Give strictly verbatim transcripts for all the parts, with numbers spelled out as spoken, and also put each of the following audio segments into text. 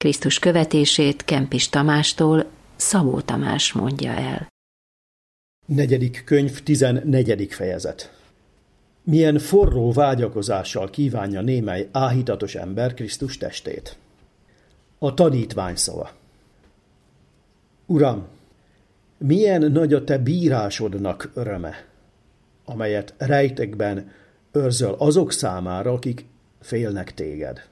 Krisztus követését Kempis Tamástól Szabó Tamás mondja el. Negyedik könyv, tizennegyedik fejezet. Milyen forró vágyakozással kívánja némely áhítatos ember Krisztus testét. A tanítvány szava. Uram, milyen nagy a te bírásodnak öröme, amelyet rejtekben őrzöl azok számára, akik félnek téged.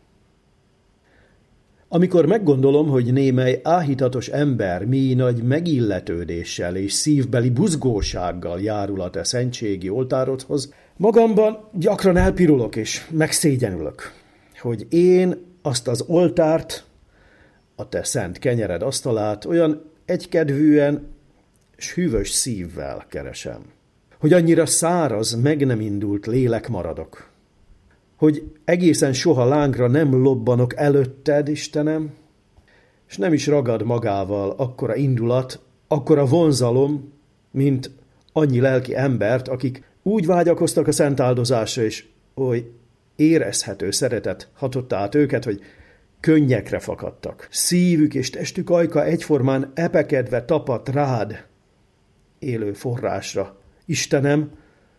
Amikor meggondolom, hogy némely áhítatos ember mi nagy megilletődéssel és szívbeli buzgósággal járul a te szentségi oltárodhoz, magamban gyakran elpirulok és megszégyenülök, hogy én azt az oltárt, a te szent kenyered asztalát olyan egykedvűen s hűvös szívvel keresem, hogy annyira száraz, meg nem indult lélek maradok, hogy egészen soha lángra nem lobbanok előtted, Istenem, és nem is ragad magával akkora indulat, akkora vonzalom, mint annyi lelki embert, akik úgy vágyakoztak a szent áldozásra, és oly érezhető szeretet hatotta át őket, hogy könnyekre fakadtak. Szívük és testük ajka egyformán epekedve tapadt rád, élő forrásra. Istenem,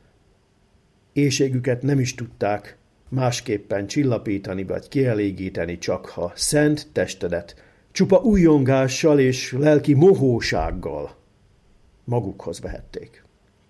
éhségüket nem is tudták másképpen csillapítani vagy kielégíteni, csak ha szent testedet csupa újjongással és lelki mohósággal magukhoz vehették.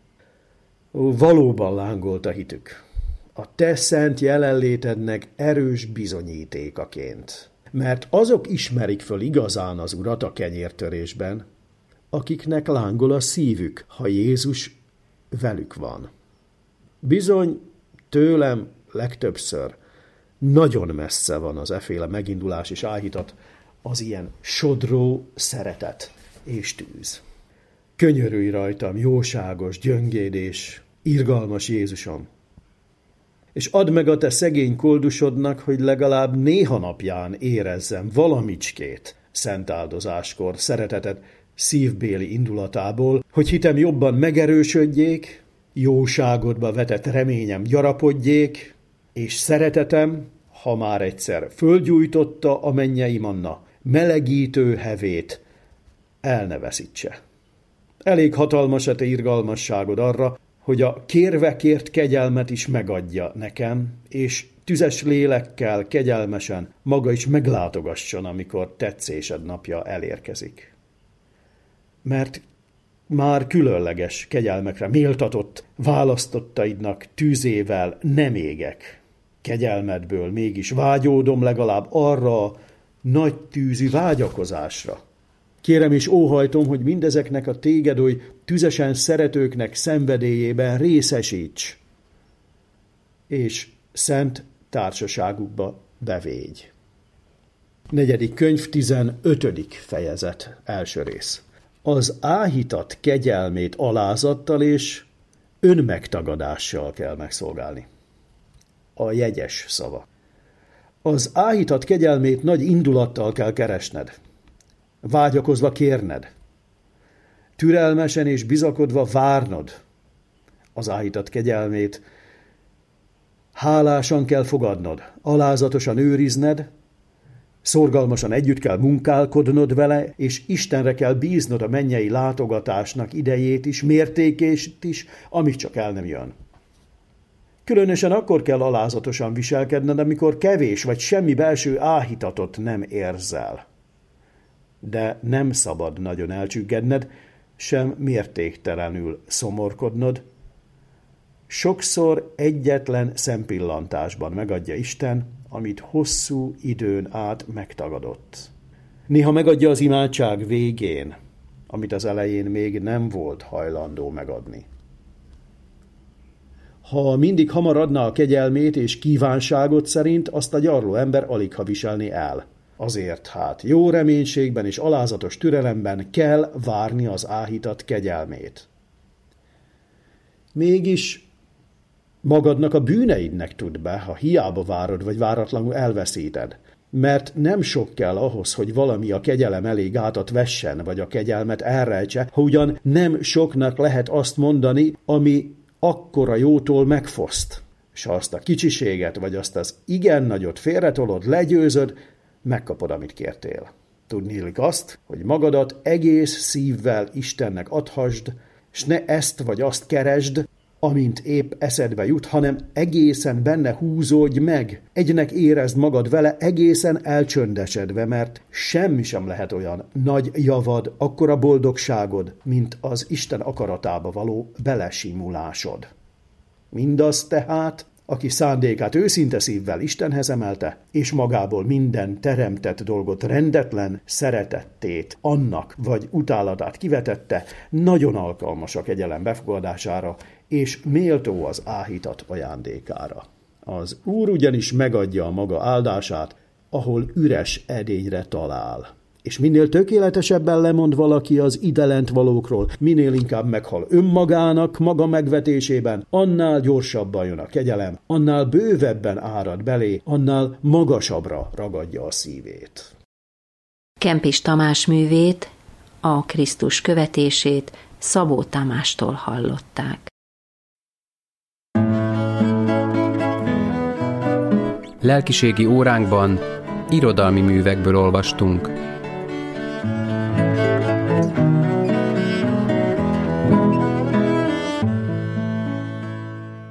Ó, valóban lángolt a hitük, a te szent jelenlétednek erős bizonyítékaként, mert azok ismerik föl igazán az Urat a kenyértörésben, akiknek lángol a szívük, ha Jézus velük van. Bizony tőlem legtöbbször nagyon messze van az eféle megindulás és áhítat, az ilyen sodró szeretet és tűz. Könyörülj rajtam, jóságos, gyöngédés, irgalmas Jézusom, és add meg a te szegény koldusodnak, hogy legalább néha napján érezzem valamicskét szent áldozáskor szereteted szívbéli indulatából, hogy hitem jobban megerősödjék, jóságodba vetett reményem gyarapodjék, és szeretetem, ha már egyszer földgyújtotta a mennyei manna, melegítő hevét el ne veszítse. Elég hatalmas a te irgalmasságod arra, hogy a kérvekért kegyelmet is megadja nekem, és tüzes lélekkel kegyelmesen maga is meglátogasson, amikor tetszésed napja elérkezik. Mert már különleges kegyelmekre méltatott választottaidnak tűzével nem égek. Kegyelmedből mégis vágyódom legalább arra a nagy tűzű vágyakozásra. Kérem és óhajtom, hogy mindezeknek a téged oly tüzesen szeretőknek szenvedélyében részesíts, és szent társaságukba bevégy. Negyedik könyv, tizenötödik fejezet, első rész. Az áhítat kegyelmét alázattal és önmegtagadással kell megszolgálni. A jegyes szava. Az áhítat kegyelmét nagy indulattal kell keresned, vágyakozva kérned, türelmesen és bizakodva várnod az áhítat kegyelmét, hálásan kell fogadnod, alázatosan őrizned, szorgalmasan együtt kell munkálkodnod vele, és Istenre kell bíznod a mennyei látogatásnak idejét is, mértékét is, amíg csak el nem jön. Különösen akkor kell alázatosan viselkedned, amikor kevés vagy semmi belső áhítatot nem érzel. De nem szabad nagyon elcsüggedned, sem mértéktelenül szomorkodnod. Sokszor egyetlen szempillantásban megadja Isten, amit hosszú időn át megtagadott. Néha megadja az imádság végén, amit az elején még nem volt hajlandó megadni. Ha mindig hamar adná a kegyelmét és kívánságot szerint, azt a gyarló ember aligha viselni el. Azért hát jó reménységben és alázatos türelemben kell várni az áhítat kegyelmét. Mégis magadnak a bűneidnek tud be, ha hiába várod, vagy váratlanul elveszíted. Mert nem sok kell ahhoz, hogy valami a kegyelem elé gátat vessen, vagy a kegyelmet elrejtse, ha ugyan nem soknak lehet azt mondani, ami akkora jótól megfoszt. És ha azt a kicsiséget, vagy azt az igen nagyot félretolod, legyőzöd, megkapod, amit kértél. Tudnélik azt, hogy magadat egész szívvel Istennek adhasd, s ne ezt vagy azt keresd, amint épp eszedbe jut, hanem egészen benne húzódj meg. Egynek érezd magad vele egészen elcsöndesedve, mert semmi sem lehet olyan nagy javad, akkora boldogságod, mint az Isten akaratába való belesimulásod. Mindaz tehát, aki szándékát őszinte szívvel Istenhez emelte, és magából minden teremtett dolgot rendetlen szeretettét, annak vagy utálatát kivetette, nagyon alkalmas a kegyelem befogadására, és méltó az áhítat ajándékára. Az Úr ugyanis megadja a maga áldását, ahol üres edényre talál. És minél tökéletesebben lemond valaki az idelent valókról, minél inkább meghal önmagának maga megvetésében, annál gyorsabban jön a kegyelem, annál bővebben árad belé, annál magasabbra ragadja a szívét. Kempis Tamás művét, a Krisztus követését Szabó Tamástól hallották. Lelkiségi óránkban irodalmi művekből olvastunk.